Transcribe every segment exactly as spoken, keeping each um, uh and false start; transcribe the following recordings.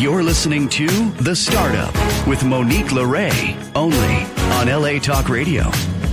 You're listening to The Startup with Monique LeRae, only on L A Talk Radio.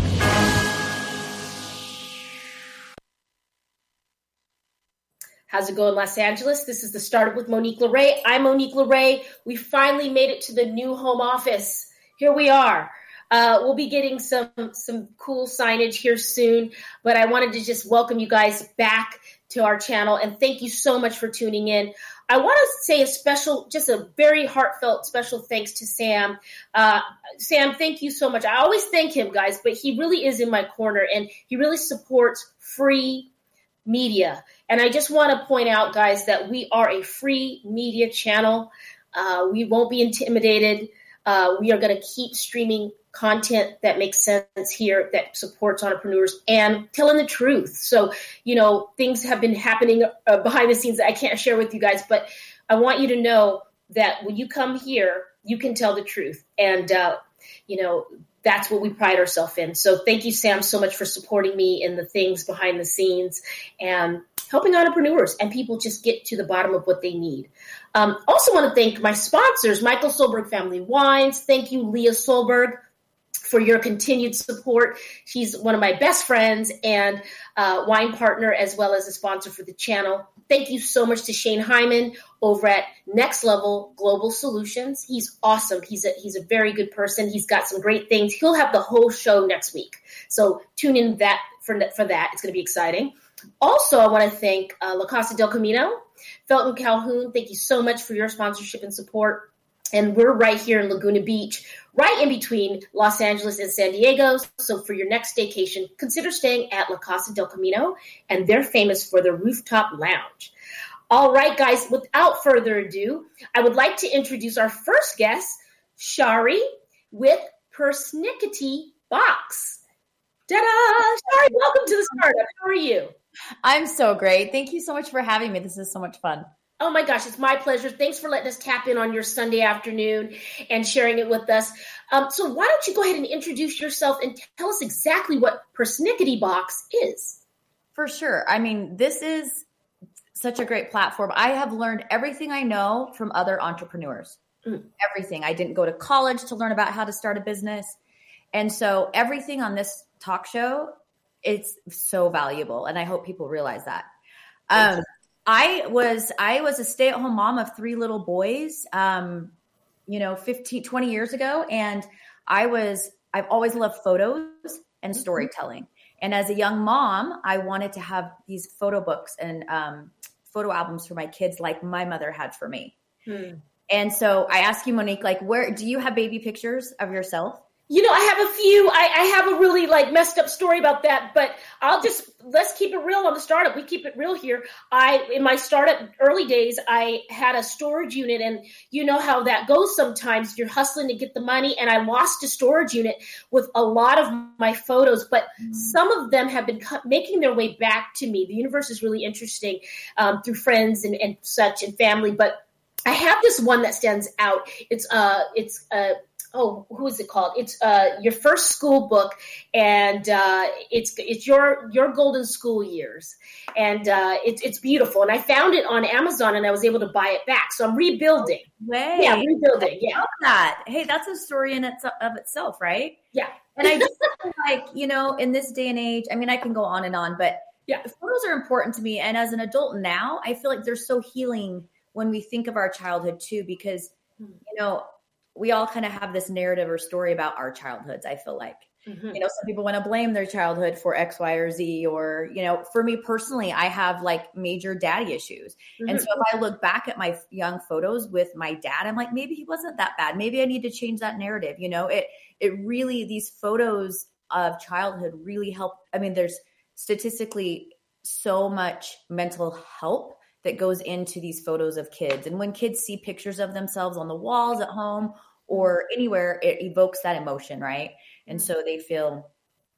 How's it going, Los Angeles? This is The Startup with Monique LeRae. I'm Monique LeRae. We finally made it to the new home office. Here we are. Uh, we'll be getting some, some cool signage here soon, but I wanted to just welcome you guys back to our channel, and thank you so much for tuning in. I want to say a special, just a very heartfelt special thanks to Sam. Uh, Sam, thank you so much. I always thank him, guys, but he really is in my corner, and he really supports free media. And I just want to point out, guys, that we are a free media channel. Uh, we won't be intimidated. Uh, we are going to keep streaming content that makes sense here, that supports entrepreneurs and telling the truth. So, you know, things have been happening uh, behind the scenes that I can't share with you guys, but I want you to know that when you come here, you can tell the truth. And, uh, you know, that's what we pride ourselves in. So thank you, Sam, so much for supporting me in the things behind the scenes and helping entrepreneurs and people just get to the bottom of what they need. Um, also want to thank my sponsors, Michael Solberg Family Wines. Thank you, Leah Solberg, for your continued support. She's one of my best friends and uh, wine partner, as well as a sponsor for the channel. Thank you so much to Shane Hyman over at Next Level Global Solutions. He's awesome. He's a, he's a very good person. He's got some great things. He'll have the whole show next week. So tune in that for, for that. It's going to be exciting. Also, I want to thank uh, La Casa del Camino, Felton Calhoun. Thank you so much for your sponsorship and support. And we're right here in Laguna Beach, right in between Los Angeles and San Diego. So for your next staycation, consider staying at La Casa del Camino, and they're famous for their rooftop lounge. All right, guys, without further ado, I would like to introduce our first guest, Shari, with Persnickety Box. Ta-da! Shari, welcome to the Startup. How are you? I'm so great. Thank you so much for having me. This is so much fun. Oh my gosh, it's my pleasure. Thanks for letting us tap in on your Sunday afternoon and sharing it with us. Um, so why don't you go ahead and introduce yourself and tell us exactly what Persnickety Box is? For sure. I mean, this is such a great platform. I have learned everything I know from other entrepreneurs. Mm. Everything. I didn't go to college to learn about how to start a business. And so everything on this talk show, it's so valuable. And I hope people realize that. Um, I was I was a stay-at-home mom of three little boys, um, you know, fifteen, twenty years ago. And I was, I've always loved photos and storytelling. And as a young mom, I wanted to have these photo books and um, photo albums for my kids like my mother had for me. Hmm. And so I ask you, Monique, like, where do you have baby pictures of yourself? You know, I have a few. I, I have a really like messed up story about that, but I'll just, let's keep it real on the startup. We keep it real here. I, in my startup early days, I had a storage unit, and you know how that goes sometimes. You're hustling to get the money, and I lost a storage unit with a lot of my photos, but mm. some of them have been cu- making their way back to me. The universe is really interesting um, through friends and, and such and family, but I have this one that stands out. It's, uh, it's, uh, Oh, who is it called? It's uh, your first school book, and uh, it's it's your your golden school years, and uh, it's it's beautiful. And I found it on Amazon, and I was able to buy it back. So I'm rebuilding. Way, yeah, rebuilding. Yeah, I love that. Hey, that's a story in its of itself, right? Yeah. And I just feel like, you know, in this day and age, I mean, I can go on and on, but yeah, photos are important to me. And as an adult now, I feel like they're so healing when we think of our childhood too, because you know. We all kind of have this narrative or story about our childhoods, I feel like. Mm-hmm. You know, some people want to blame their childhood for X, Y, or Z, or, you know, for me personally, I have like major daddy issues. Mm-hmm. And so if I look back at my young photos with my dad, I'm like, maybe he wasn't that bad. Maybe I need to change that narrative. You know, it, it really, these photos of childhood really help. I mean, there's statistically so much mental help that goes into these photos of kids. And when kids see pictures of themselves on the walls at home or anywhere, it evokes that emotion, right? And so they feel,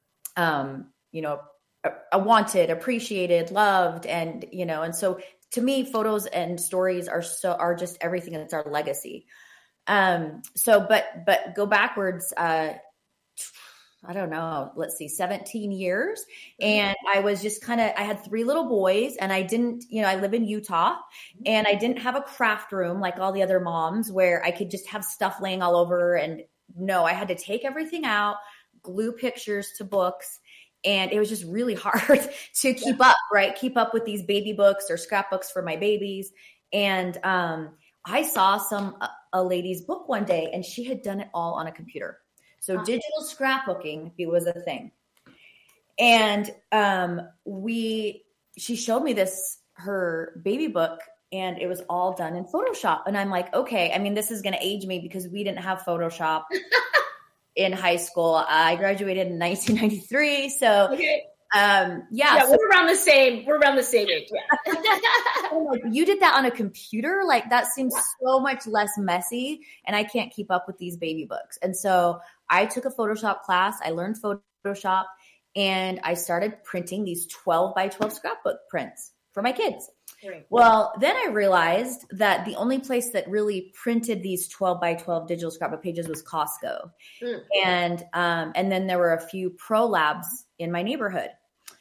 um, you know, a, a wanted, appreciated, loved, and, you know, and so to me, photos and stories are so, are just everything. That's our legacy. Um, so, but, but go backwards, uh, I don't know, let's see, seventeen years. And I was just kind of, I had three little boys and I didn't, you know, I live in Utah and I didn't have a craft room like all the other moms where I could just have stuff laying all over. And no, I had to take everything out, glue pictures to books. And it was just really hard to keep yeah. up, right? Keep up with these baby books or scrapbooks for my babies. And um, I saw some, a, a lady's book one day and she had done it all on a computer. So huh. digital scrapbooking was a thing. And um, we, she showed me this, her baby book, and it was all done in Photoshop. And I'm like, okay, I mean, this is going to age me because we didn't have Photoshop in high school. I graduated in nineteen ninety-three. So okay. um, yeah. Yeah, so, we're around the same, we're around the same age. Yeah. I'm like, you did that on a computer? Like that seems yeah. so much less messy and I can't keep up with these baby books. And so I took a Photoshop class. I learned Photoshop and I started printing these twelve by twelve scrapbook prints for my kids. Right. Well, then I realized that the only place that really printed these twelve by twelve digital scrapbook pages was Costco. Mm. And, um, and then there were a few pro labs in my neighborhood,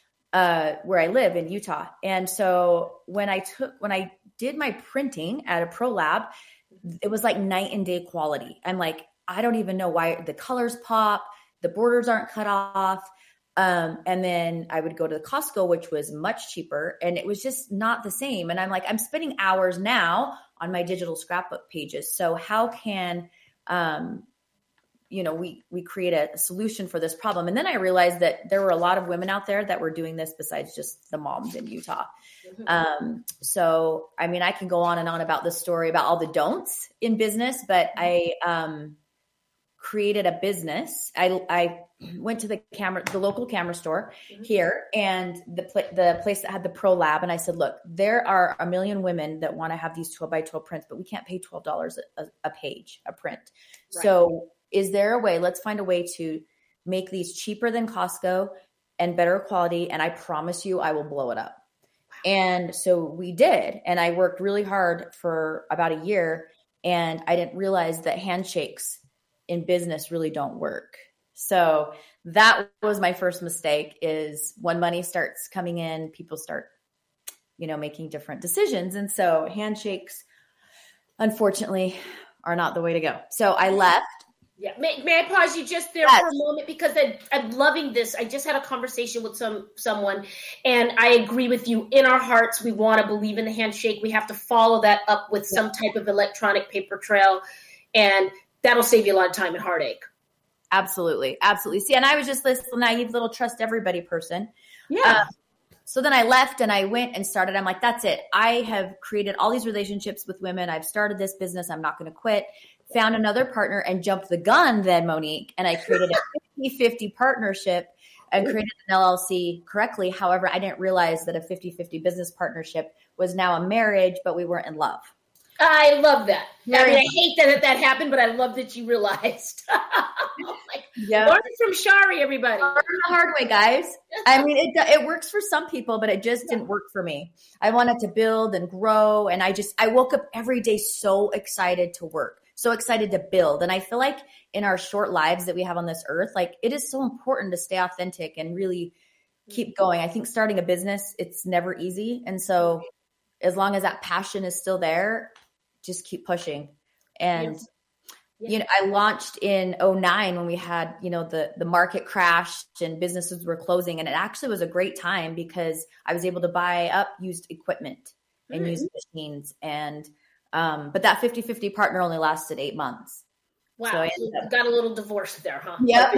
uh, where I live in Utah. And so when I took, when I did my printing at a pro lab, it was like night and day quality. I'm like, I don't even know why the colors pop, the borders aren't cut off. Um, and then I would go to the Costco, which was much cheaper, and it was just not the same. And I'm like, I'm spending hours now on my digital scrapbook pages. So how can, um, you know, we, we create a solution for this problem? And then I realized that there were a lot of women out there that were doing this besides just the moms in Utah. Mm-hmm. Um, so, I mean, I can go on and on about this story about all the don'ts in business, but I, um, created a business. I, I went to the camera, the local camera store mm-hmm. here and the, pl- the place that had the pro lab. And I said, look, there are a million women that want to have these twelve by twelve prints, but we can't pay twelve dollars a, a page, a print. Right. So is there a way, let's find a way to make these cheaper than Costco and better quality. And I promise you, I will blow it up. Wow. And so we did. And I worked really hard for about a year and I didn't realize that handshakes in business really don't work. So that was my first mistake, is when money starts coming in, people start, you know, making different decisions. And so handshakes, unfortunately, are not the way to go. So I left. Yeah. May, may I pause you just there yes. for a moment? Because I, I'm loving this. I just had a conversation with some someone, and I agree with you. In our hearts, we want to believe in the handshake. We have to follow that up with some type of electronic paper trail. And that'll save you a lot of time and heartache. Absolutely. Absolutely. See, and I was just this naive little trust everybody person. Yeah. Uh, so then I left and I went and started. I'm like, that's it. I have created all these relationships with women. I've started this business. I'm not going to quit. Found another partner and jumped the gun then, Monique. And I created a fifty-fifty partnership and created an L L C correctly. However, I didn't realize that a fifty-fifty business partnership was now a marriage, but we weren't in love. I love that. I mean, I hate that that happened, but I love that you realized. Like, yeah. Learn from Shari, everybody. Learn the hard way, guys. I mean, it it works for some people, but it just didn't work for me. I wanted to build and grow, and I just I woke up every day so excited to work, so excited to build. And I feel like in our short lives that we have on this earth, like it is so important to stay authentic and really keep going. I think starting a business, it's never easy, and so as long as that passion is still there, just keep pushing. And, yes. Yes. you know, I launched in oh nine when we had, you know, the, the market crashed and businesses were closing. And it actually was a great time because I was able to buy up used equipment and mm-hmm. used machines. And, um, but that fifty-fifty partner only lasted eight months. Wow. So I so up- got a little divorce there, huh? Yep.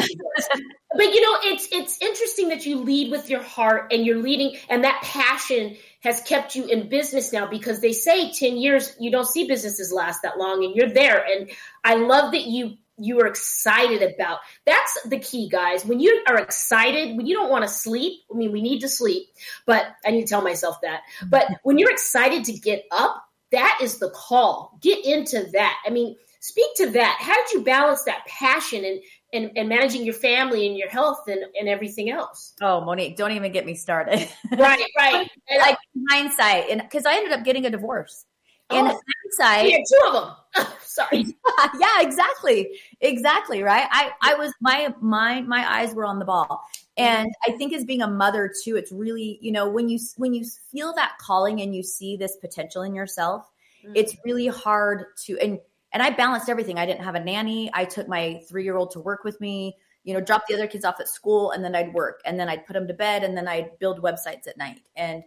But you know, it's, it's interesting that you lead with your heart and you're leading, and that passion has kept you in business now, because they say ten years, you don't see businesses last that long, and you're there. And I love that you, you are excited about, that's the key, guys. When you are excited, when you don't want to sleep, I mean, we need to sleep, but I need to tell myself that, but when you're excited to get up, that is the call. Get into that. I mean, speak to that. How did you balance that passion and, and, and managing your family and your health and, and everything else? Oh, Monique, don't even get me started. Right, right. Like hindsight, and because I ended up getting a divorce. In oh, hindsight, yeah, two of them. Sorry. Yeah, exactly. Exactly. Right. I, I was, my, my, my eyes were on the ball. And I think as being a mother too, it's really, you know, when you, when you feel that calling and you see this potential in yourself, mm-hmm. it's really hard to, and, and I balanced everything. I didn't have a nanny. I took my three-year-old to work with me, you know, drop the other kids off at school, and then I'd work, and then I'd put them to bed, and then I'd build websites at night. And,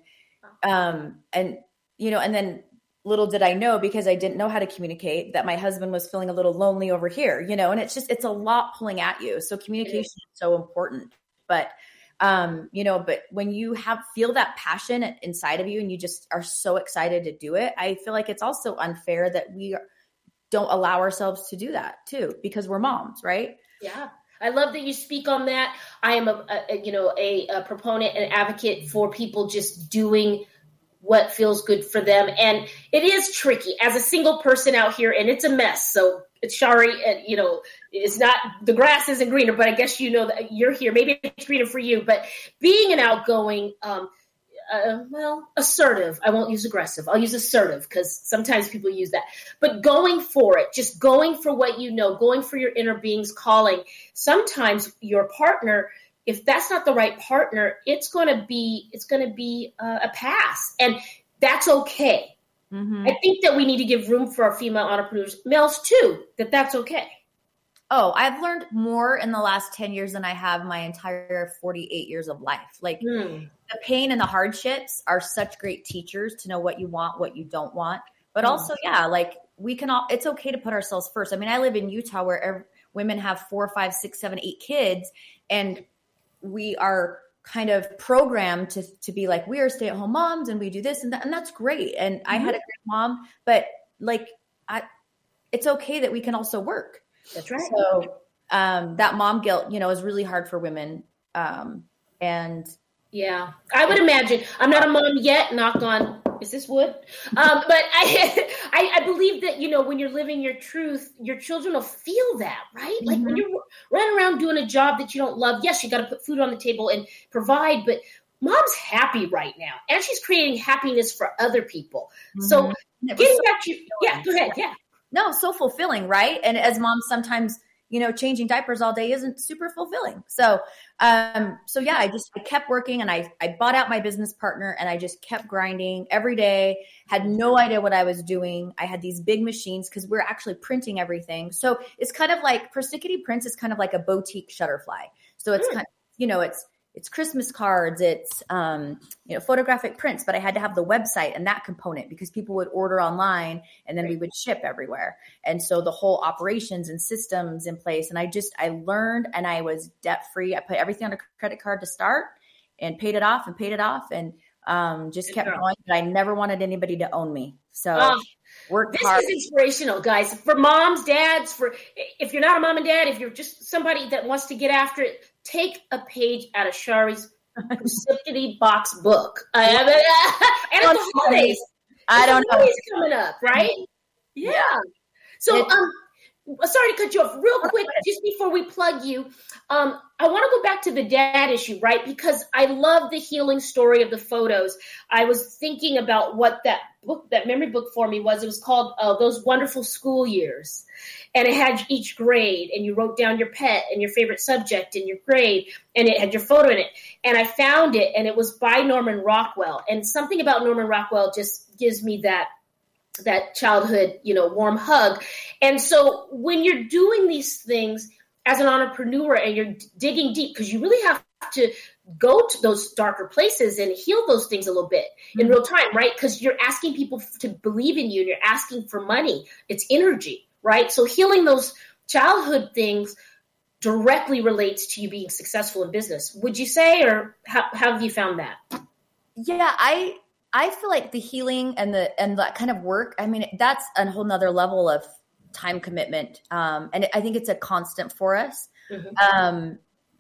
um, and, you know, and then little did I know, because I didn't know how to communicate, that my husband was feeling a little lonely over here, you know, and it's just, it's a lot pulling at you. So communication is so important, but, um, you know, but when you have, feel that passion inside of you and you just are so excited to do it, I feel like it's also unfair that we don't allow ourselves to do that too, because we're moms, right? Yeah. I love that you speak on that. I am a, a you know, a, a proponent and advocate for people just doing what feels good for them. And it is tricky as a single person out here, and it's a mess. So Shari, uh, you know, it's not, the grass isn't greener, but I guess, you know, that you're here. Maybe it's greener for you, but being an outgoing, um, uh, well, assertive, I won't use aggressive. I'll use assertive, because sometimes people use that, but going for it, just going for what you know, going for your inner being's calling. Sometimes your partner, if that's not the right partner, it's going to be, it's going to be uh, a pass, and that's okay. Mm-hmm. I think that we need to give room for our female entrepreneurs, males too, that that's okay. Oh, I've learned more in the last ten years than I have my entire forty-eight years of life. Like mm. the pain and the hardships are such great teachers to know what you want, what you don't want. But mm. also, yeah, like we can all, it's okay to put ourselves first. I mean, I live in Utah where every, women have four, five, six, seven, eight kids, and we are kind of programmed to, to be like, we are stay-at-home moms and we do this and that. And that's great. And mm-hmm. I had a great mom, but like, I, it's okay that we can also work. That's right. So um, that mom guilt, you know, is really hard for women. Um, and yeah, I would imagine. I'm not a mom yet, knock on, is this wood? Um, but I, I I believe that, you know, when you're living your truth, your children will feel that, right? Like mm-hmm. when you're running around doing a job that you don't love, yes, you got to put food on the table and provide, but mom's happy right now, and she's creating happiness for other people. Mm-hmm. So getting back to, yeah, go ahead, yeah. No, so fulfilling, right? And as moms, sometimes, you know, changing diapers all day isn't super fulfilling. So, um, so yeah, I just I kept working, and I I bought out my business partner, and I just kept grinding every day. Had no idea what I was doing. I had these big machines because we're actually printing everything. So it's kind of like Persnickety Prints is kind of like a boutique Shutterfly. So it's mm. kind of, you know, it's it's Christmas cards, it's um, you know, photographic prints, but I had to have the website and that component because people would order online and then we would ship everywhere. And so the whole operations and systems in place. And I just, I learned, and I was debt free. I put everything on a credit card to start and paid it off and paid it off and um, just kept going. But I never wanted anybody to own me. So oh, work this hard. Is inspirational, guys, for moms, dads, for if you're not a mom and dad, if you're just somebody that wants to get after it, take a page out of Shari's Persnickety box book. I have it, and it's the holidays. I don't know. Holidays coming up, right? Yeah. yeah. So, um, sorry to cut you off real quick, just before we plug you. Um, I want to go back to the dad issue, right? Because I love the healing story of the photos. I was thinking about what that book, that memory book for me was. It was called uh, Those Wonderful School Years. And it had each grade, and you wrote down your pet and your favorite subject and your grade, and it had your photo in it. And I found it, and it was by Norman Rockwell. And something about Norman Rockwell just gives me that that childhood, you know, warm hug. And so when you're doing these things as an entrepreneur and you're digging deep, because you really have to go to those darker places and heal those things a little bit mm-hmm. in real time, right? Because you're asking people to believe in you, and you're asking for money. It's energy, right? So healing those childhood things directly relates to you being successful in business. Would you say, or how, how have you found that? Yeah, I I feel like the healing and the and that kind of work, I mean, that's a whole nother level of time commitment. Um, and I think it's a constant for us. Mm-hmm. Um,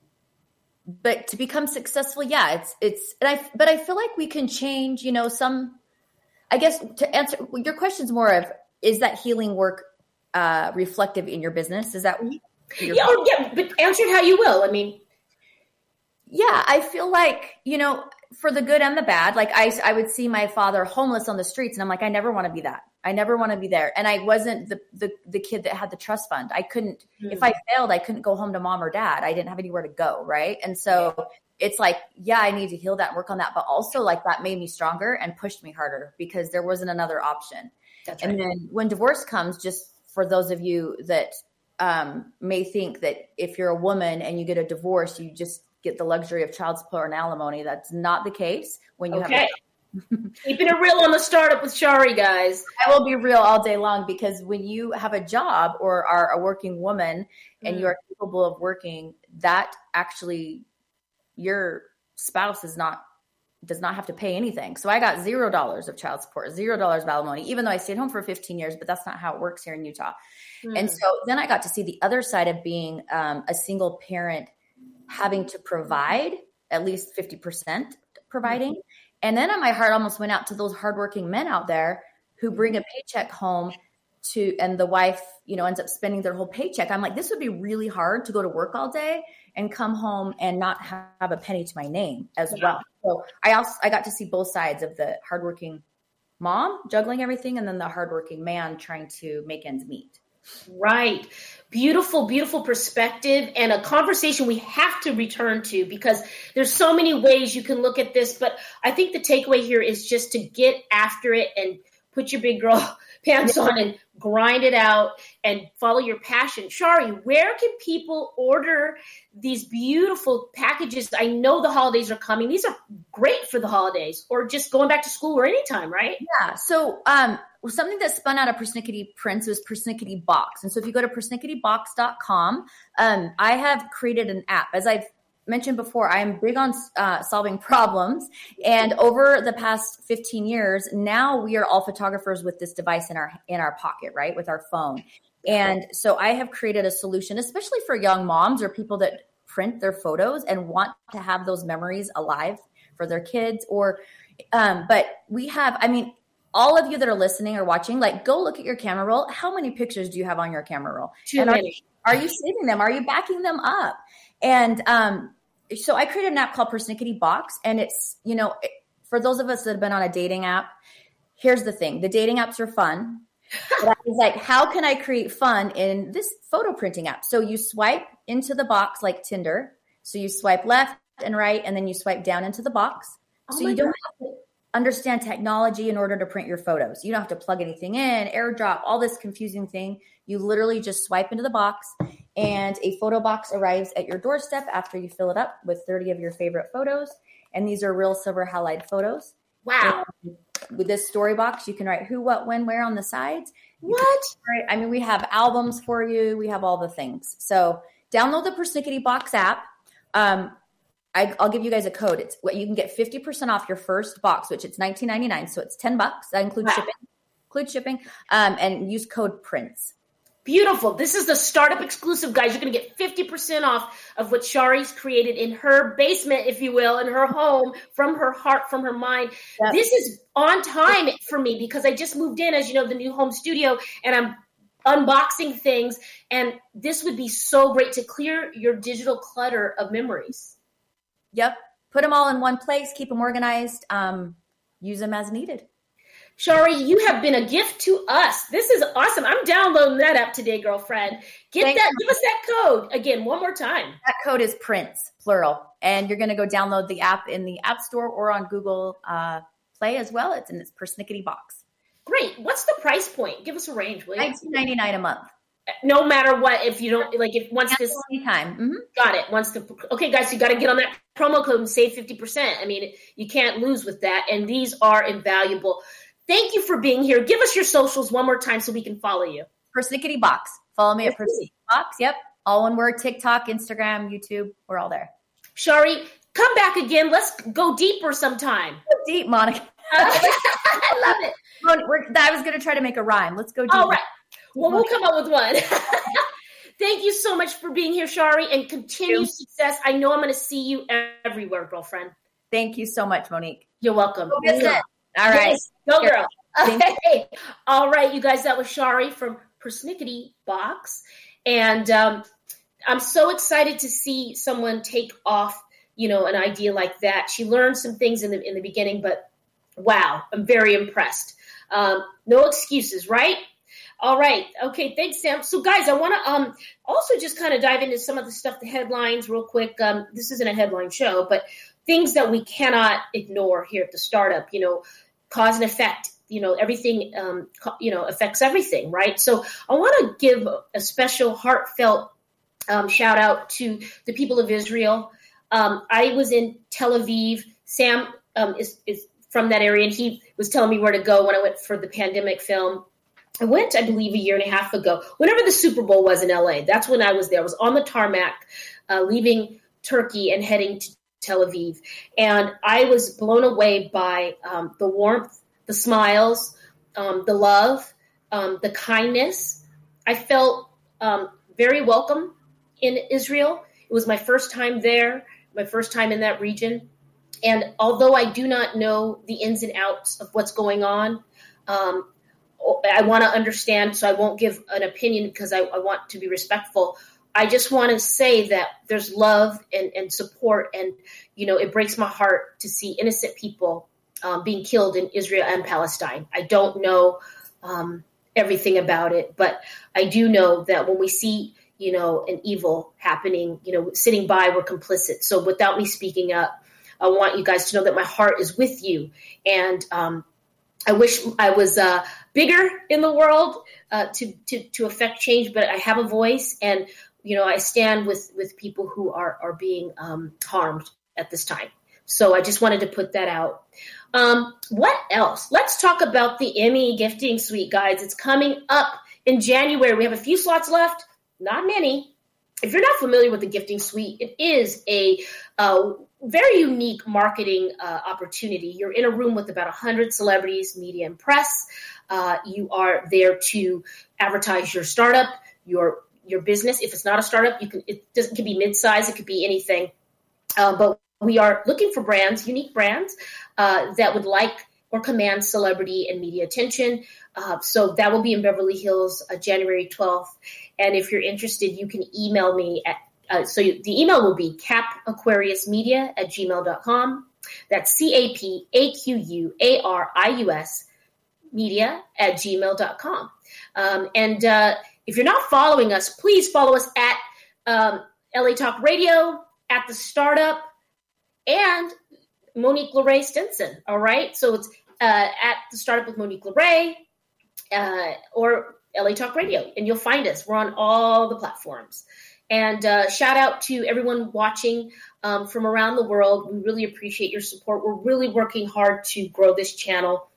but to become successful, yeah, it's, it's, and I, but I feel like we can change, you know, some, I guess to answer your question's more of, is that healing work uh, reflective in your business? Is that? Yeah, oh, yeah, but answer it how you will. I mean, yeah, I feel like, you know, for the good and the bad. Like I, I would see my father homeless on the streets and I'm like, I never want to be that. I never want to be there. And I wasn't the, the, the kid that had the trust fund. I couldn't, mm. if I failed, I couldn't go home to mom or dad. I didn't have anywhere to go. Right. And so yeah. it's like, yeah, I need to heal that and work on that. But also like that made me stronger and pushed me harder because there wasn't another option. That's right. And then when divorce comes, just for those of you that um, may think that if you're a woman and you get a divorce, you just get the luxury of child support and alimony. That's not the case when you okay. have Keeping it real on the startup with Shari, guys. I will be real all day long because when you have a job or are a working woman and mm. you are capable of working, that actually your spouse is not does not have to pay anything. So I got zero dollars of child support, zero dollars of alimony, even though I stayed home for fifteen years, but that's not how it works here in Utah. Mm. And so then I got to see the other side of being um, a single parent having to provide at least fifty percent providing. Mm. And then my heart almost went out to those hardworking men out there who bring a paycheck home to, and the wife, you know, ends up spending their whole paycheck. I'm like, this would be really hard to go to work all day and come home and not have a penny to my name as well. So I also, I got to see both sides of the hardworking mom juggling everything and then the hardworking man trying to make ends meet. Right. Beautiful, beautiful perspective and a conversation we have to return to because there's so many ways you can look at this. But I think the takeaway here is just to get after it and put your big girl pants on and grind it out and follow your passion. Shari, where can people order these beautiful packages? I know the holidays are coming. These are great for the holidays or just going back to school or anytime, right? Yeah. So um, something that spun out of Persnickety Prints was Persnickety Box. And so if you go to persnickety box dot com, um, I have created an app. As I've mentioned before, I am big on uh, solving problems. And over the past fifteen years, now we are all photographers with this device in our in our pocket, right, with our phone. And so I have created a solution, especially for young moms or people that print their photos and want to have those memories alive for their kids. Or, um, but we have, I mean, all of you that are listening or watching, like go look at your camera roll. How many pictures do you have on your camera roll? Too and many. Are, are you saving them? Are you backing them up? And um, so I created an app called Persnickety Box. And it's, you know, for those of us that have been on a dating app, here's the thing. The dating apps are fun. But I was like, how can I create fun in this photo printing app? So you swipe into the box like Tinder. So you swipe left and right, and then you swipe down into the box. Oh so you don't have to understand technology in order to print your photos. You don't have to plug anything in, airdrop, all this confusing thing. You literally just swipe into the box and a photo box arrives at your doorstep after you fill it up with thirty of your favorite photos. And these are real silver halide photos. Wow. And with this story box, you can write who, what, when, where on the sides. What? Can, I mean, we have albums for you. We have all the things. So download the Persnickety Box app. Um, I, I'll give you guys a code. It's what you can get fifty percent off your first box, which it's nineteen ninety-nine. So it's ten bucks. That includes wow. shipping, includes shipping, um, and use code PRINCE. Beautiful. This is the startup exclusive, guys. You're going to get fifty percent off of what Shari's created in her basement, if you will, in her home, from her heart, from her mind. Yep. This is on time for me because I just moved in, as you know, the new home studio, and I'm unboxing things. And this would be so great to clear your digital clutter of memories. Yep. Put them all in one place. Keep them organized. Um, use them as needed. Shari, you have been a gift to us. This is awesome. I'm downloading that app today, girlfriend. Get Thanks. that. Give us that code again, one more time. That code is PRINCE, plural. And you're going to go download the app in the App Store or on Google uh, Play as well. It's in this Persnickety Box. Great. What's the price point? Give us a range, will you? nineteen ninety-nine a month. No matter what, if you don't like, if once this anytime, mm-hmm. got it. Once the okay, guys, you got to get on that promo code and save fifty percent. I mean, you can't lose with that, and these are invaluable. Thank you for being here. Give us your socials one more time so we can follow you. Persnickety Box. Follow me at Persnickety Box. Yep, all one word. TikTok, Instagram, YouTube. We're all there. Shari, come back again. Let's go deeper sometime. Go deep, Monica. I love it. We're, I was going to try to make a rhyme. Let's go deep. All right. Well, we'll come up with one. Thank you so much for being here, Shari, and continued success. I know I'm going to see you everywhere, girlfriend. Thank you so much, Monique. You're welcome. Go business. All right. Yes. Go, girl. Okay. All right, you guys, that was Shari from Persnickety Box. And um, I'm so excited to see someone take off you know, an idea like that. She learned some things in the in the beginning, but wow, I'm very impressed. Um, no excuses, right? All right. Okay. Thanks, Sam. So guys, I want to um, also just kind of dive into some of the stuff, the headlines real quick. Um, this isn't a headline show, but things that we cannot ignore here at the startup, you know, cause and effect, you know, everything, um, you know, affects everything. Right. So I want to give a special heartfelt um, shout out to the people of Israel. Um, I was in Tel Aviv. Sam um, is, is from that area, and he was telling me where to go when I went for the pandemic film. I went, I believe, a year and a half ago, whenever the Super Bowl was in L A. That's when I was there. I was on the tarmac, uh, leaving Turkey and heading to Tel Aviv. And I was blown away by um, the warmth, the smiles, um, the love, um, the kindness. I felt um, very welcome in Israel. It was my first time there, my first time in that region. And although I do not know the ins and outs of what's going on, um, I want to understand, so I won't give an opinion because I, I want to be respectful. I just want to say that there's love and, and support, and, you know, it breaks my heart to see innocent people um, being killed in Israel and Palestine. I don't know um, everything about it, but I do know that when we see, you know, an evil happening, you know, sitting by, we're complicit. So without me speaking up, I want you guys to know that my heart is with you. And um, I wish I was uh, bigger in the world uh, to, to to affect change, but I have a voice, and you know I stand with, with people who are are being um, harmed at this time. So I just wanted to put that out. Um, what else? Let's talk about the Emmy Gifting Suite, guys. It's coming up in January. We have a few slots left, not many. If you're not familiar with the Gifting Suite, it is a uh, very unique marketing uh, opportunity. You're in a room with about one hundred celebrities, media, and press. Uh, you are there to advertise your startup, your your business. If it's not a startup, you can it doesn't it can be mid-size, it could be anything. Uh, but we are looking for brands, unique brands uh, that would like or command celebrity and media attention. Uh, so that will be in Beverly Hills, uh, January twelfth. And if you're interested, you can email me at Uh, so you, the email will be capaquariusmedia at gmail dot com. That's C A P A Q U A R I U S media at gmail dot com. Um, and uh, if you're not following us, please follow us at um, L A Talk Radio, at The Startup, and Monique LeRae Stinson. All right. So it's uh, at The Startup with Monique LeRae uh, or L A Talk Radio, and you'll find us. We're on all the platforms. And uh, shout out to everyone watching um, from around the world. We really appreciate your support. We're really working hard to grow this channel.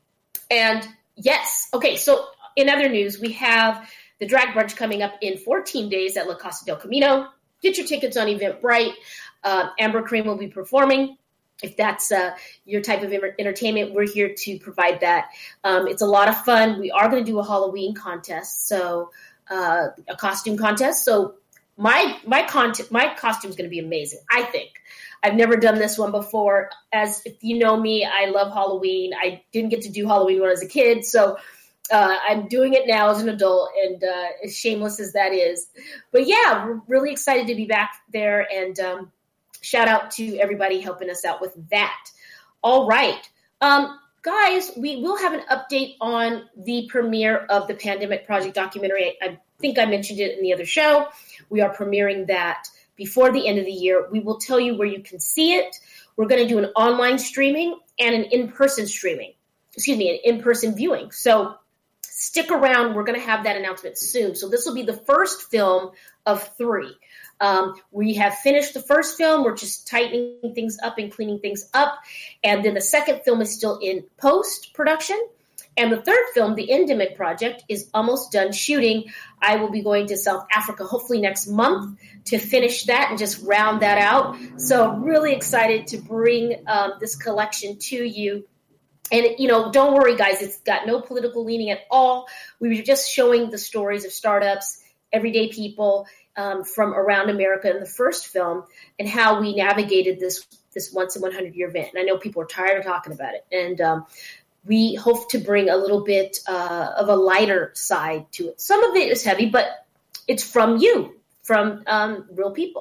And yes, okay, so in other news, we have the Drag Brunch coming up in fourteen days at La Casa del Camino. Get your tickets on Eventbrite. Uh, Amber Cream will be performing. If that's uh, your type of entertainment, we're here to provide that. Um, it's a lot of fun. We are going to do a Halloween contest, so uh, a costume contest. So My my content my costume is going to be amazing. I think I've never done this one before. As if you know me, I love Halloween. I didn't get to do Halloween when I was a kid, so uh, I'm doing it now as an adult, and uh, as shameless as that is. But yeah, we're really excited to be back there, and um, shout out to everybody helping us out with that. All right, um, guys, we will have an update on the premiere of the Pandemic Project documentary. I, I think I mentioned it in the other show. We are premiering that before the end of the year. We will tell you where you can see it. We're going to do an online streaming and an in-person streaming. Excuse me, an in-person viewing. So stick around. We're going to have that announcement soon. So this will be the first film of three. Um, we have finished the first film. We're just tightening things up and cleaning things up. And then the second film is still in post-production. And the third film, The Endemic Project, is almost done shooting. I will be going to South Africa hopefully next month to finish that and just round that out. So really excited to bring um, this collection to you. And, you know, don't worry, guys. It's got no political leaning at all. We were just showing the stories of startups, everyday people um, from around America in the first film, and how we navigated this this once in one hundred year event. And I know people are tired of talking about it. And um we hope to bring a little bit uh, of a lighter side to it. Some of it is heavy, but it's from you, from um, real people.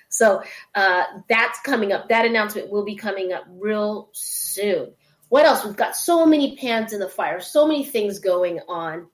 So uh, that's coming up. That announcement will be coming up real soon. What else? We've got so many pans in the fire, so many things going on.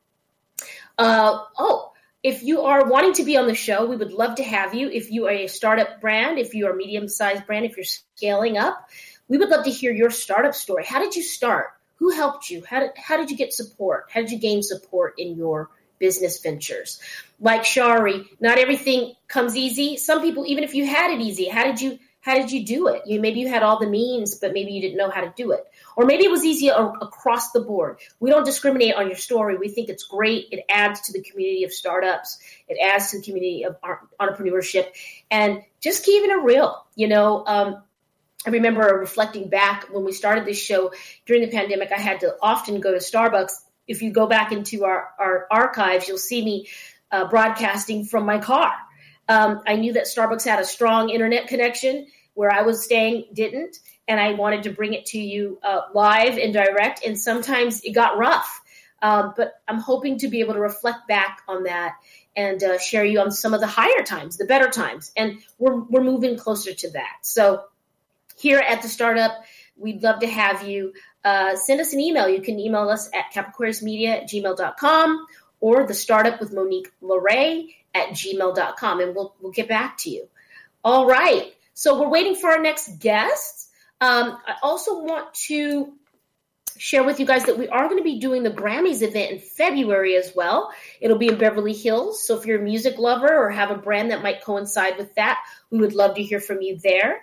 Uh, oh, if you are wanting to be on the show, we would love to have you. If you are a startup brand, if you are a medium-sized brand, if you're scaling up, we would love to hear your startup story. How did you start? Who helped you? How did, how did you get support? How did you gain support in your business ventures? Like Shari, not everything comes easy. Some people, even if you had it easy, how did you how did you do it? You maybe you had all the means, but maybe you didn't know how to do it. Or maybe it was easy across the board. We don't discriminate on your story. We think it's great. It adds to the community of startups. It adds to the community of entrepreneurship. And just keeping it real. You know, um, I remember reflecting back when we started this show during the pandemic, I had to often go to Starbucks. If you go back into our, our archives, you'll see me uh, broadcasting from my car. Um, I knew that Starbucks had a strong internet connection. Where I was staying didn't, and I wanted to bring it to you uh, live and direct, and sometimes it got rough. Um, but I'm hoping to be able to reflect back on that and uh, share you on some of the higher times, the better times, and we're we're moving closer to that. So here at the Startup, we'd love to have you. Uh, send us an email. You can email us at capricornismedia at gmail dot com or the Startup with Monique LeRae at gmail dot com, and we'll we'll get back to you. All right. So we're waiting for our next guest. Um, I also want to share with you guys that we are going to be doing the Grammys event in February as well. It'll be in Beverly Hills. So if you're a music lover or have a brand that might coincide with that, we would love to hear from you there.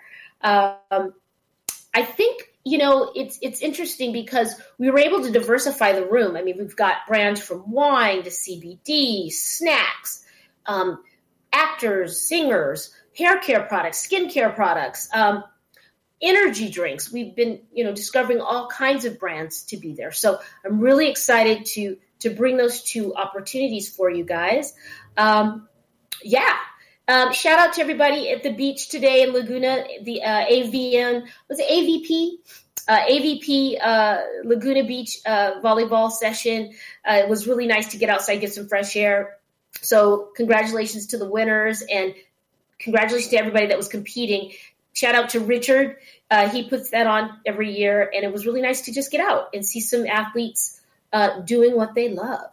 Um, I think, you know, it's it's interesting because we were able to diversify the room. I mean, we've got brands from wine to C B D, snacks, um, actors, singers, hair care products, skincare products, um, energy drinks. We've been, you know, discovering all kinds of brands to be there. So I'm really excited to to bring those two opportunities for you guys. Um, yeah. Um, shout out to everybody at the beach today in Laguna, the uh, A V N, was it A V P? Uh, A V P uh, Laguna Beach uh, volleyball session. Uh, it was really nice to get outside, get some fresh air. So congratulations to the winners and congratulations to everybody that was competing. Shout out to Richard. Uh, he puts that on every year, and it was really nice to just get out and see some athletes uh, doing what they love.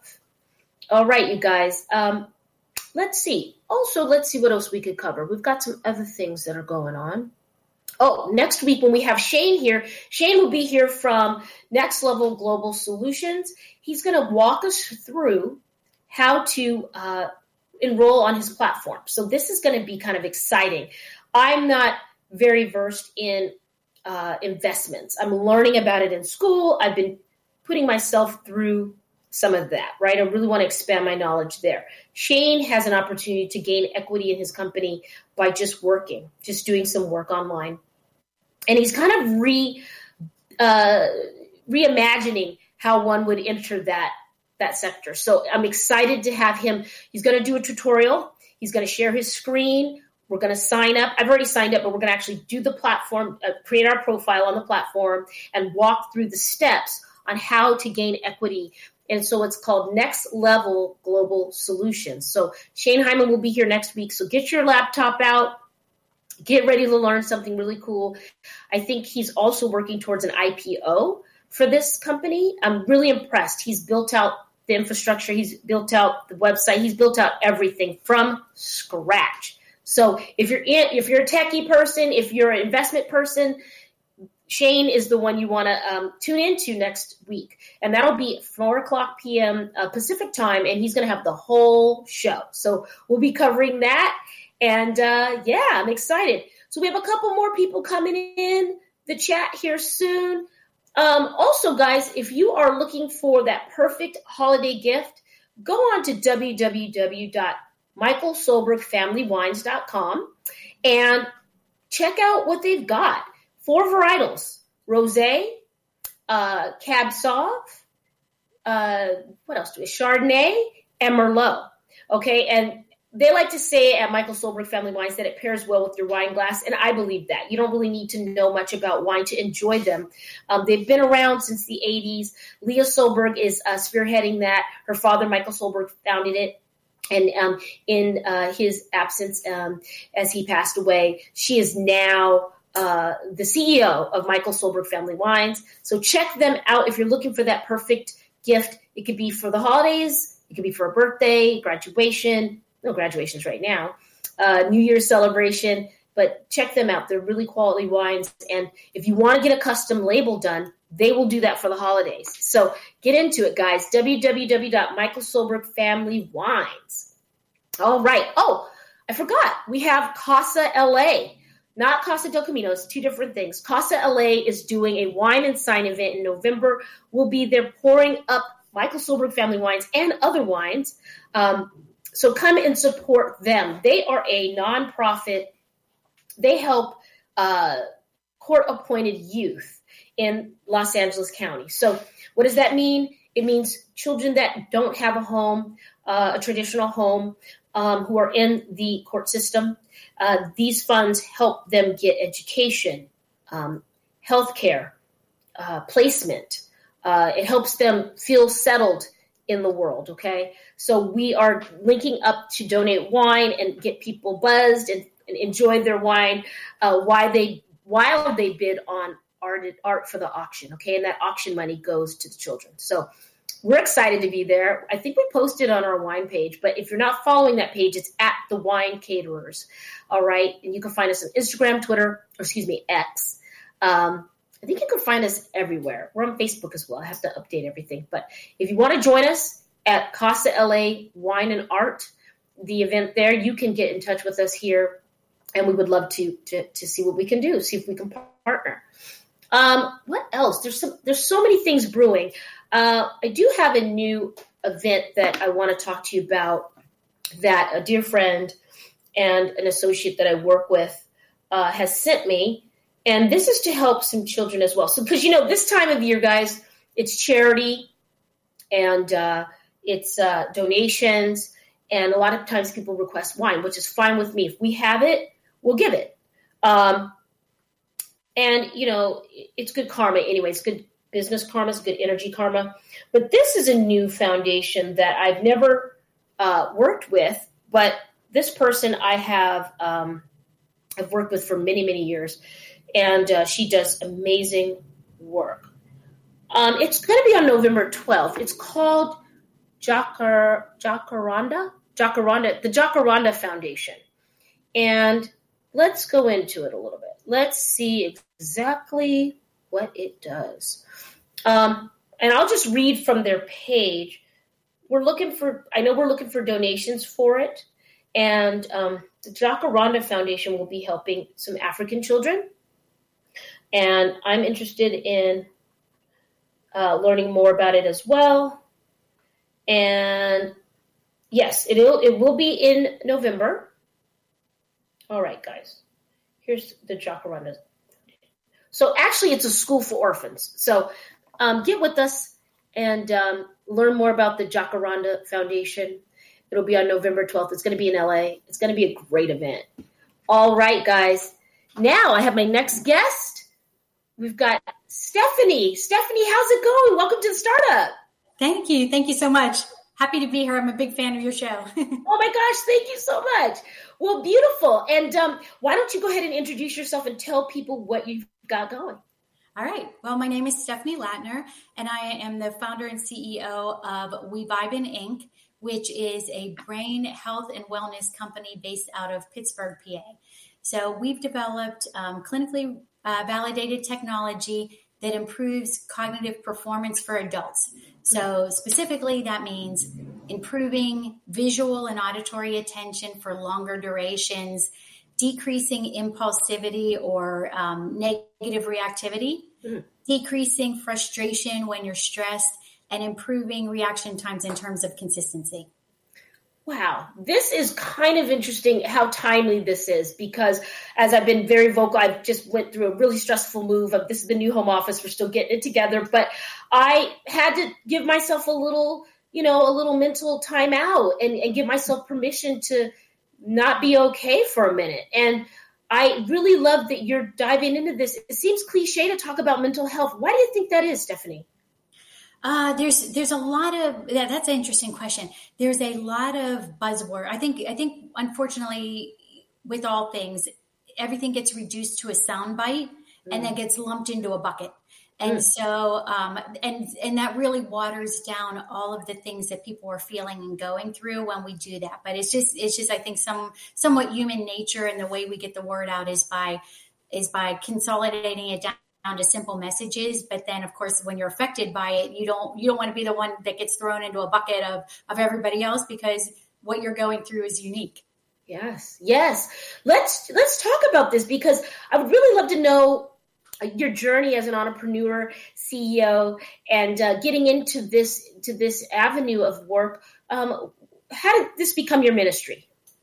All right, you guys. Um, let's see. Also, let's see what else we could cover. We've got some other things that are going on. Oh, next week when we have Shane here, Shane will be here from Next Level Global Solutions. He's going to walk us through how to uh, enroll on his platform. So this is going to be kind of exciting. I'm not very versed in uh, investments. I'm learning about it in school. I've been putting myself through some of that, right? I really want to expand my knowledge there. Shane has an opportunity to gain equity in his company by just working, just doing some work online. And he's kind of re uh, reimagining how one would enter that that sector. So I'm excited to have him. He's going to do a tutorial. He's going to share his screen. We're going to sign up. I've already signed up, but we're going to actually do the platform, uh, create our profile on the platform and walk through the steps on how to gain equity. And so it's called Next Level Global Solutions. So Shane Hyman will be here next week. So get your laptop out. Get ready to learn something really cool. I think he's also working towards an I P O for this company. I'm really impressed. He's built out the infrastructure. He's built out the website. He's built out everything from scratch. So if you're in, if you're a techie person, if you're an investment person, Shane is the one you want to um, tune into next week. And that'll be at four o'clock p.m. Uh, Pacific time, and he's going to have the whole show. So we'll be covering that. And, uh, yeah, I'm excited. So we have a couple more people coming in the chat here soon. Um, also, guys, if you are looking for that perfect holiday gift, go on to w w w dot michael solberg family wines dot com and check out what they've got. Four varietals: Rosé, uh, Cab Sauv, uh, what else do we have? Chardonnay, and Merlot. Okay, and they like to say at Michael Solberg Family Wines that it pairs well with your wine glass, and I believe that. You don't really need to know much about wine to enjoy them. Um, they've been around since the eighties. Leah Solberg is uh, spearheading that. Her father, Michael Solberg, founded it. And um, in uh, his absence, um, as he passed away, she is now uh, the C E O of Michael Solberg Family Wines. So check them out if you're looking for that perfect gift. It could be for the holidays. It could be for a birthday, graduation. No graduations right now. Uh, New Year's celebration. But check them out. They're really quality wines. And if you want to get a custom label done, they will do that for the holidays. So get into it, guys. w w w dot michael solberg family wines. All right. Oh, I forgot. We have Casa L A, not Casa del Camino. It's two different things. Casa L A is doing a wine and sign event in November. We'll be there pouring up Michael Solberg Family Wines and other wines. Um, so come and support them. They are a nonprofit. They help uh, court-appointed youth in Los Angeles County. So what does that mean? It means children that don't have a home, uh, a traditional home, um, who are in the court system. Uh, these funds help them get education, um, healthcare, uh, placement. Uh, it helps them feel settled in the world, okay? So we are linking up to donate wine and get people buzzed and, and enjoy their wine uh, while they while they bid on art art for the auction, okay? And that auction money goes to the children. So we're excited to be there. I think we posted on our wine page, but if you're not following that page, it's at The Wine Caterers, all right? And you can find us on Instagram, Twitter, or excuse me, X. Um, I think you can find us everywhere. We're on Facebook as well. I have to update everything. But if you want to join us at Casa L A Wine and Art, the event there, you can get in touch with us here, and we would love to to, to see what we can do, see if we can partner. Um, what else? There's some. There's so many things brewing. Uh, I do have a new event that I want to talk to you about that a dear friend and an associate that I work with uh, has sent me. And this is to help some children as well. So, because, you know, this time of year, guys, it's charity and uh, it's uh, donations. And a lot of times people request wine, which is fine with me. If we have it, we'll give it. Um, and, you know, it's good karma anyway. It's good business karma. It's good energy karma. But this is a new foundation that I've never uh, worked with. But this person I have um, I've worked with for many, many years. And uh, she does amazing work. Um, it's going to be on November twelfth. It's called Jacar- Jacaranda? Jacaranda, the Jacaranda Foundation. And let's go into it a little bit. Let's see exactly what it does. Um, and I'll just read from their page. We're looking for, I know we're looking for donations for it. And um, the Jacaranda Foundation will be helping some African children. And I'm interested in uh, learning more about it as well. And yes, it will, it will be in November. All right, guys. Here's the Jacaranda. So actually, it's a school for orphans. So um, get with us and um, learn more about the Jacaranda Foundation. It'll be on November twelfth. It's going to be in L A. It's going to be a great event. All right, guys. Now I have my next guest. We've got Stephanie. Stephanie, how's it going? Welcome to the startup. Thank you. Thank you so much. Happy to be here. I'm a big fan of your show. Oh my gosh, thank you so much. Well, beautiful. And um, why don't you go ahead and introduce yourself and tell people what you've got going? All right. Well, my name is Stephanie Latner, and I am the founder and C E O of WeVibin Incorporated, which is a brain health and wellness company based out of Pittsburgh, P A. So we've developed um, clinically uh, validated technology that improves cognitive performance for adults. So specifically, that means improving visual and auditory attention for longer durations, decreasing impulsivity or um, negative reactivity, mm-hmm. decreasing frustration when you're stressed, and improving reaction times in terms of consistency. Wow, this is kind of interesting how timely this is, because as I've been very vocal, I've just went through a really stressful move of this is the new home office. We're still getting it together, but I had to give myself a little, you know, a little mental time out and, and give myself permission to not be okay for a minute. And I really love that you're diving into this. It seems cliche to talk about mental health. Why do you think that is, Stephanie? Uh, there's there's a lot of that, that's an interesting question. There's a lot of buzzword. I think I think unfortunately with all things, everything gets reduced to a soundbite mm. and then gets lumped into a bucket. And mm. so um, and and that really waters down all of the things that people are feeling and going through when we do that. But it's just it's just I think some somewhat human nature, and the way we get the word out is by is by consolidating it down. down to simple messages. But then of course, when you're affected by it, you don't, you don't want to be the one that gets thrown into a bucket of, of everybody else, because what you're going through is unique. Yes. Yes. Let's, let's talk about this, because I would really love to know your journey as an entrepreneur, C E O, and uh, getting into this, to this avenue of work. Um, how did this become your ministry?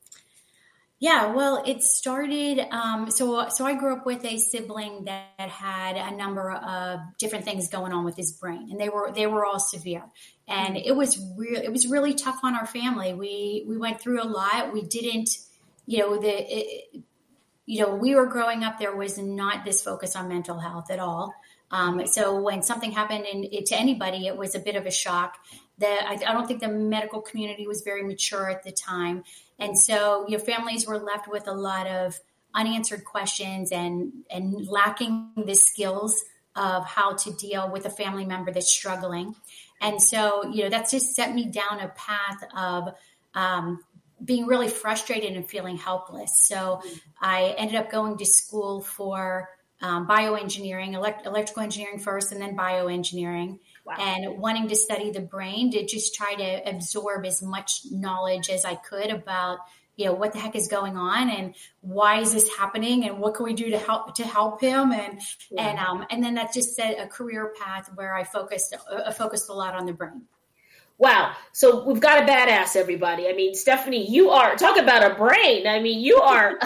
Yeah, well, it started, um, so so I grew up with a sibling that had a number of different things going on with his brain, and they were they were all severe. And it was real it was really tough on our family. We we went through a lot. We didn't, you know, the it, you know, we were growing up, there was not this focus on mental health at all. Um, so when something happened in, it, to anybody, it was a bit of a shock. That I, I don't think the medical community was very mature at the time. And so your families were left with a lot of unanswered questions and, and lacking the skills of how to deal with a family member that's struggling. And so, you know, that's just set me down a path of um, being really frustrated and feeling helpless. So I ended up going to school for um, bioengineering, elect- electrical engineering first, and then bioengineering. Wow. And wanting to study the brain, to just try to absorb as much knowledge as I could about, you know, what the heck is going on and why is this happening and what can we do to help to help him. And yeah. and um and then that just set a career path where I focused uh, focused a lot on the brain. Wow. So we've got a badass, everybody. I mean, Stephanie, you are, talk about a brain. I mean, you are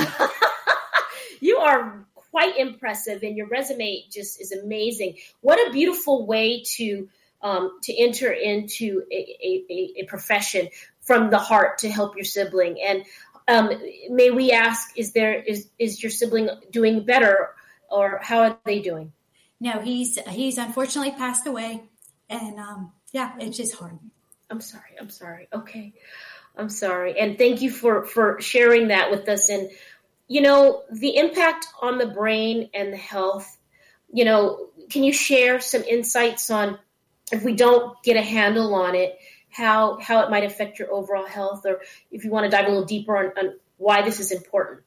you are quite impressive, and your resume just is amazing. What a beautiful way to um, to enter into a, a, a profession from the heart to help your sibling. And um, may we ask, is there is is your sibling doing better, or how are they doing? No, he's he's unfortunately passed away, and um, yeah, it's just hard. I'm sorry. I'm sorry. Okay, I'm sorry, and thank you for for sharing that with us. And you know, the impact on the brain and the health, you know, can you share some insights on, if we don't get a handle on it, how how it might affect your overall health, or if you want to dive a little deeper on, on why this is important?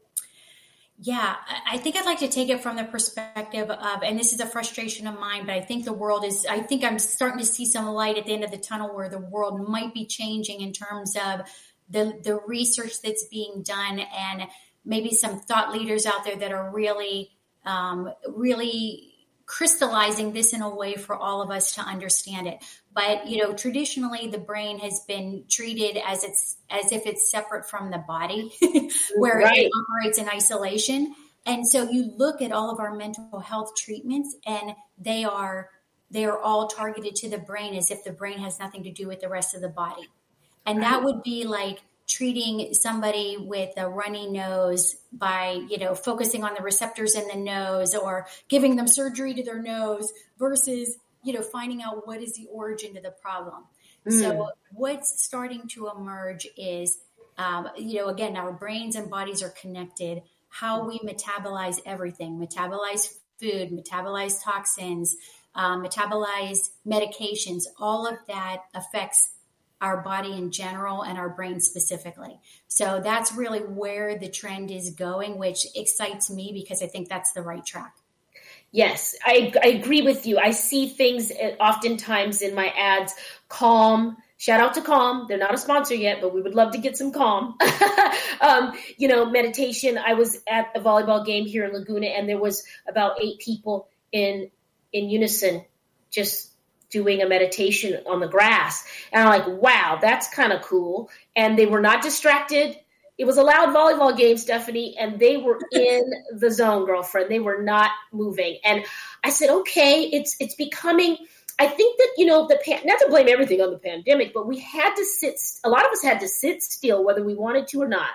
Yeah, I think I'd like to take it from the perspective of, and this is a frustration of mine, but I think the world is, I think I'm starting to see some light at the end of the tunnel where the world might be changing in terms of the the research that's being done, and maybe some thought leaders out there that are really, um, really crystallizing this in a way for all of us to understand it. But, you know, traditionally the brain has been treated as it's, as if it's separate from the body, where right. it operates in isolation. And so you look at all of our mental health treatments, and they are, they are all targeted to the brain, as if the brain has nothing to do with the rest of the body. And right. that would be like treating somebody with a runny nose by, you know, focusing on the receptors in the nose, or giving them surgery to their nose, versus, you know, finding out what is the origin of the problem. Mm. So what's starting to emerge is, um, you know, again, our brains and bodies are connected. How we metabolize everything, metabolize food, metabolize toxins, um, metabolize medications, all of that affects our body in general and our brain specifically. So that's really where the trend is going, which excites me because I think that's the right track. Yes, I, I agree with you. I see things oftentimes in my ads, Calm. Shout out to Calm. They're not a sponsor yet, but we would love to get some Calm. um, you know, meditation. I was at a volleyball game here in Laguna, and there was about eight people in in unison just doing a meditation on the grass. And I'm like, wow, that's kind of cool. And they were not distracted. It was a loud volleyball game, Stephanie, and they were in the zone, girlfriend. They were not moving. And I said, okay, it's it's becoming, I think that, you know, the pan, not to blame everything on the pandemic, but we had to sit, a lot of us had to sit still, whether we wanted to or not,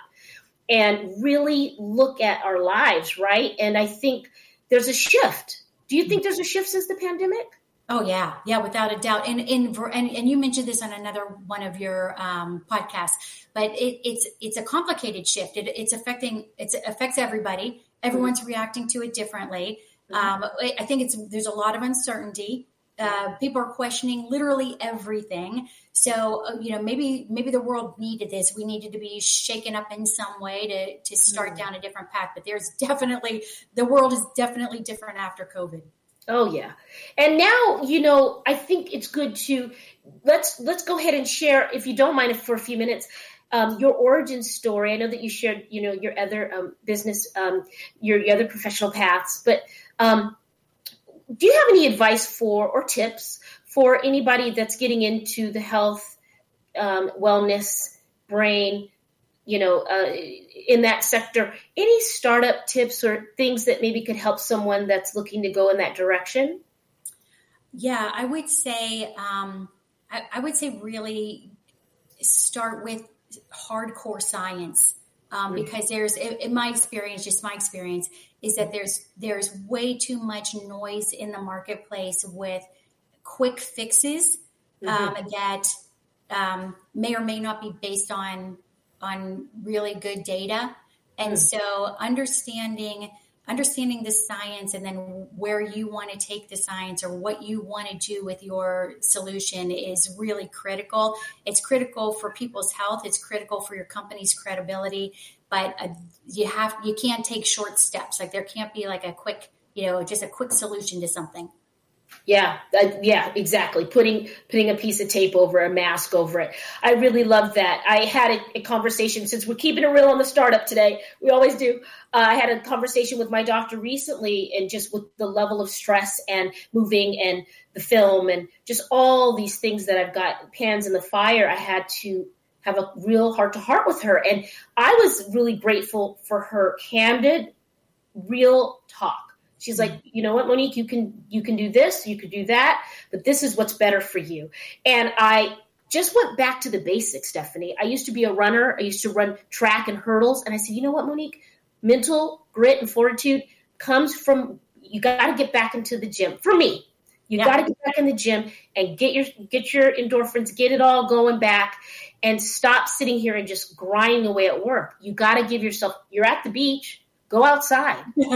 and really look at our lives, right? And I think there's a shift. Do you think there's a shift since the pandemic? Oh yeah, yeah, without a doubt. And and and, and you mentioned this on another one of your um, podcasts, but it, it's it's a complicated shift. It, it's affecting it affects everybody. Everyone's mm-hmm. reacting to it differently. Mm-hmm. Um, I think it's there's a lot of uncertainty. Uh, people are questioning literally everything. So uh, you know, maybe maybe the world needed this. We needed to be shaken up in some way to to start mm-hmm. down a different path. But there's definitely the world is definitely different after COVID. Oh yeah. And now, you know, I think it's good to let's let's go ahead and share, if you don't mind, for a few minutes, um, your origin story. I know that you shared, you know, your other um, business, um, your, your other professional paths, but um, do you have any advice for or tips for anybody that's getting into the health, um, wellness, brain, you know, uh, in that sector? Any startup tips or things that maybe could help someone that's looking to go in that direction? Yeah, I would say, um, I, I would say really start with hardcore science, um, mm-hmm. because there's, in my experience, just my experience, is that there's there's way too much noise in the marketplace with quick fixes um, mm-hmm. that um, may or may not be based on on really good data. And mm. so understanding, understanding the science and then where you want to take the science or what you want to do with your solution is really critical. It's critical for people's health. It's critical for your company's credibility, but uh, you have, you can't take short steps. Like there can't be like a quick, you know, just a quick solution to something. Yeah, uh, yeah, exactly. Putting putting a piece of tape over a mask over it. I really love that. I had a, a conversation, since we're keeping it real on the startup today. We always do. Uh, I had a conversation with my doctor recently, and just with the level of stress and moving and the film and just all these things that I've got pans in the fire, I had to have a real heart to heart with her. And I was really grateful for her candid, real talk. She's like, you know what, Monique, you can you can do this, you could do that, but this is what's better for you. And I just went back to the basics, Stephanie. I used to be a runner. I used to run track and hurdles. And I said, you know what, Monique, mental grit and fortitude comes from, you got to get back into the gym. For me, you yeah. got to get back in the gym and get your get your endorphins, get it all going back, and stop sitting here and just grinding away at work. You got to give yourself, you're at the beach. Go outside.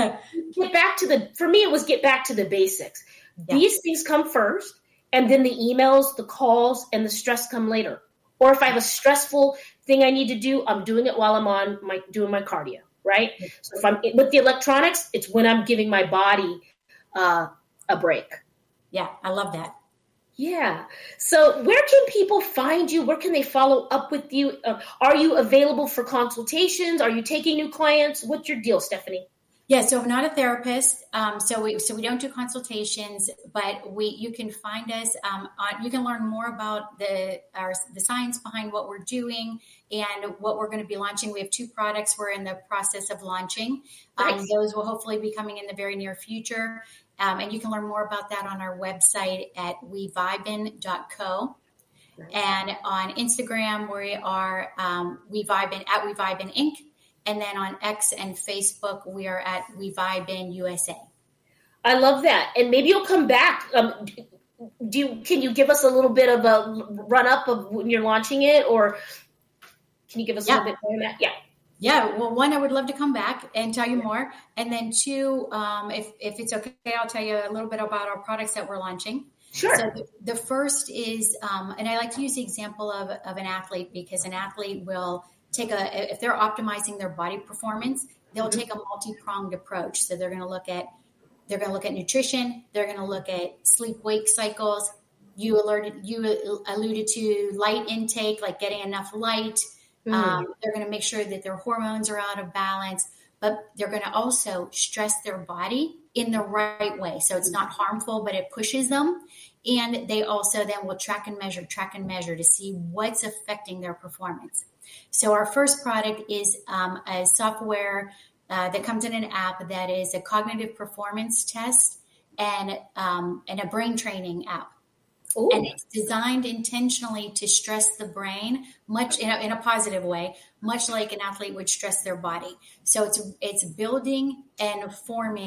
Get back to the, for me, it was get back to the basics. Yeah. These things come first, and then the emails, the calls, and the stress come later. Or if I have a stressful thing I need to do, I'm doing it while I'm on my, doing my cardio, right? So if I'm with the electronics, it's when I'm giving my body uh, a break. Yeah, I love that. Yeah. So where can people find you? Where can they follow up with you? Uh, are you available for consultations? Are you taking new clients? What's your deal, Stephanie? Yeah, so I'm not a therapist, um, so we so we don't do consultations, but we you can find us. Um, on, you can learn more about the our the science behind what we're doing and what we're going to be launching. We have two products we're in the process of launching. Um, nice. Those will hopefully be coming in the very near future, um, and you can learn more about that on our website at we vibin dot co. Nice. And on Instagram, we are um, WeVibin at WeVibin Incorporated. And then on X and Facebook, we are at We Vibe In U S A. I love that. And maybe you'll come back. Um, do you, can you give us a little bit of a run up of when you're launching it, or can you give us yeah. a little bit more on that? Yeah. Yeah. Well, one, I would love to come back and tell you more. And then two, um, if, if it's okay, I'll tell you a little bit about our products that we're launching. Sure. So the, the first is, um, and I like to use the example of, of an athlete, because an athlete will take a, if they're optimizing their body performance, they'll mm-hmm. take a multi-pronged approach. So they're going to look at, they're going to look at nutrition. They're going to look at sleep wake cycles. You alerted, you alluded to light intake, like getting enough light. Mm-hmm. Um, they're going to make sure that their hormones are out of balance, but they're going to also stress their body in the right way. So it's not harmful, but it pushes them. And they also then will track and measure, track and measure to see what's affecting their performance. So our first product is um, a software uh, that comes in an app that is a cognitive performance test and um, and a brain training app. Ooh. And it's designed intentionally to stress the brain much in a, in a positive way, much like an athlete would stress their body. So it's it's building and forming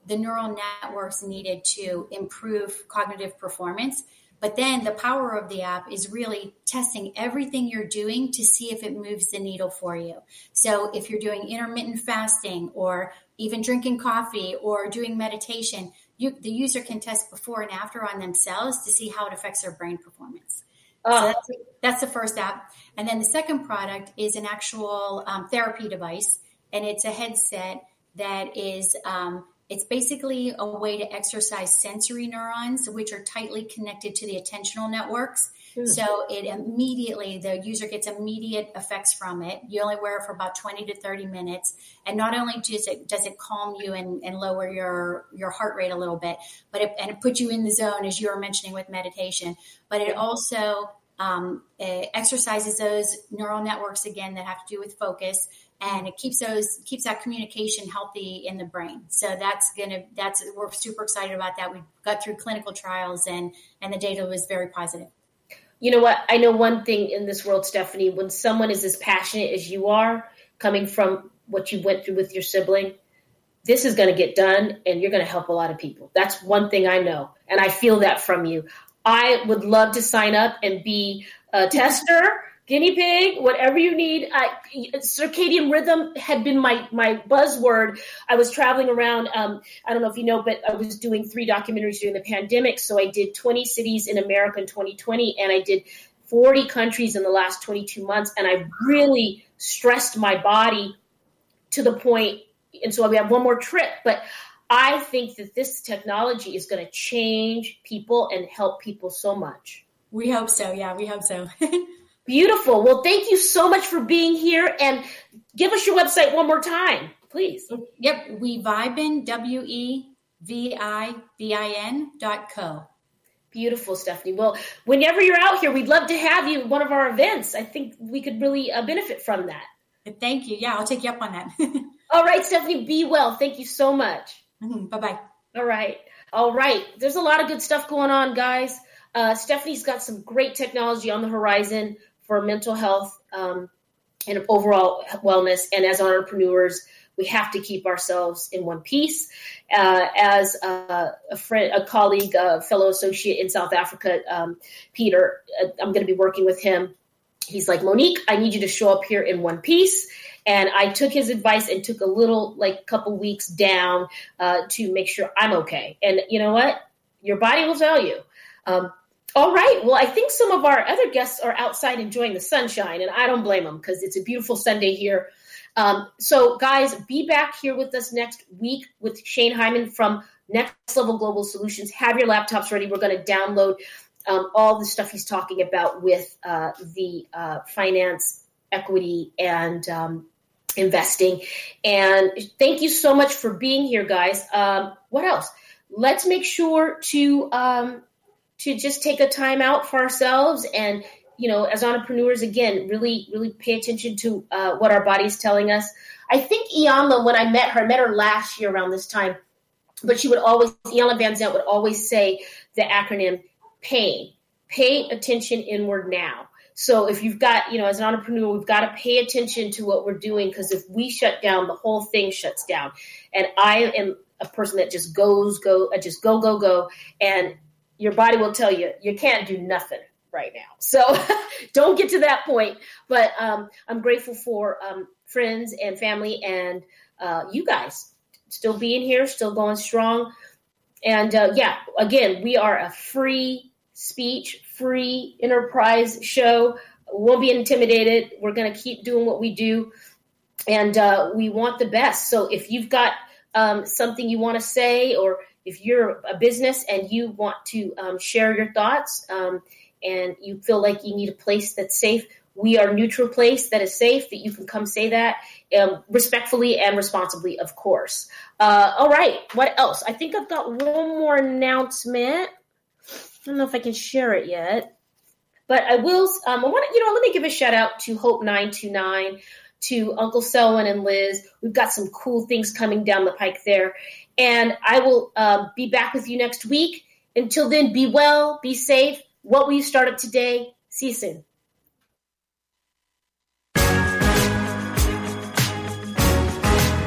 the neural networks needed to improve cognitive performance. But then the power of the app is really testing everything you're doing to see if it moves the needle for you. So if you're doing intermittent fasting or even drinking coffee or doing meditation, you, the user can test before and after on themselves to see how it affects their brain performance. Oh. So that's, that's the first app. And then the second product is an actual um, therapy device, and it's a headset that is um, it's basically a way to exercise sensory neurons, which are tightly connected to the attentional networks. Mm. So it immediately, the user gets immediate effects from it. You only wear it for about twenty to thirty minutes. And not only does it, does it calm you and, and lower your, your heart rate a little bit, but it, and it puts you in the zone, as you were mentioning with meditation, but it also um, it exercises those neural networks again that have to do with focus. And it keeps those keeps that communication healthy in the brain. So that's gonna that's we're super excited about that. We got through clinical trials and and the data was very positive. You know what? I know one thing in this world, Stephanie. When someone is as passionate as you are, coming from what you went through with your sibling, this is going to get done, and you're going to help a lot of people. That's one thing I know, and I feel that from you. I would love to sign up and be a tester. Guinea pig, whatever you need. I, circadian rhythm had been my, my buzzword. I was traveling around. Um, I don't know if you know, but I was doing three documentaries during the pandemic. So I did twenty cities in America in twenty twenty, and I did forty countries in the last twenty-two months. And I really stressed my body to the point. And so we have one more trip. But I think that this technology is going to change people and help people so much. We hope so. Yeah, we hope so. Beautiful. Well, thank you so much for being here, and give us your website one more time, please. Yep. WeVibin, W E V I B I N dot co. Beautiful, Stephanie. Well, whenever you're out here, we'd love to have you at one of our events. I think we could really uh, benefit from that. Thank you. Yeah, I'll take you up on that. All right, Stephanie, be well. Thank you so much. Mm-hmm. Bye-bye. All right. All right. There's a lot of good stuff going on, guys. Uh, Stephanie's got some great technology on the horizon for mental health um, and overall wellness. And as entrepreneurs, we have to keep ourselves in one piece. Uh, as uh, a friend, a colleague, a fellow associate in South Africa, um, Peter, uh, I'm going to be working with him. He's like, Monique, I need you to show up here in one piece. And I took his advice and took a little, like, couple weeks down uh, to make sure I'm okay. And you know what? Your body will tell you. Um, All right. Well, I think some of our other guests are outside enjoying the sunshine, and I don't blame them because it's a beautiful Sunday here. Um, so, guys, be back here with us next week with Shane Hyman from Next Level Global Solutions. Have your laptops ready. We're going to download um, all the stuff he's talking about with uh, the uh, finance, equity, and um, investing. And thank you so much for being here, guys. Um, what else? Let's make sure to um, – to just take a time out for ourselves and, you know, as entrepreneurs, again, really, really pay attention to uh, what our body's telling us. I think Iyanla, when I met her, I met her last year around this time, but she would always, Iyanla Vanzant would always say the acronym PAIN, pay attention inward now. So if you've got, you know, as an entrepreneur, we've got to pay attention to what we're doing, because if we shut down, the whole thing shuts down. And I am a person that just goes, go, I just go, go, go. And your body will tell you, you can't do nothing right now. So don't get to that point. But um, I'm grateful for um, friends and family and uh, you guys still being here, still going strong. And uh, yeah, again, we are a free speech, free enterprise show. We won't be intimidated. We're going to keep doing what we do. And uh, we want the best. So if you've got um, something you want to say, or if you're a business and you want to um, share your thoughts um, and you feel like you need a place that's safe, we are a neutral place that is safe, that you can come say that um, respectfully and responsibly, of course. Uh, all right. What else? I think I've got one more announcement. I don't know if I can share it yet, but I will. Um, I want to, you know, let me give a shout out to Hope nine two nine, to Uncle Selwyn and Liz. We've got some cool things coming down the pike there. And I will uh, be back with you next week. Until then, be well, be safe. What will you start up today? See you soon.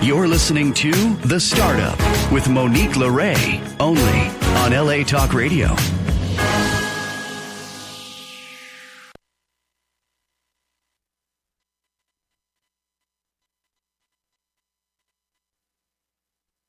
You're listening to The Startup with Monique LeRae, only on L A Talk Radio.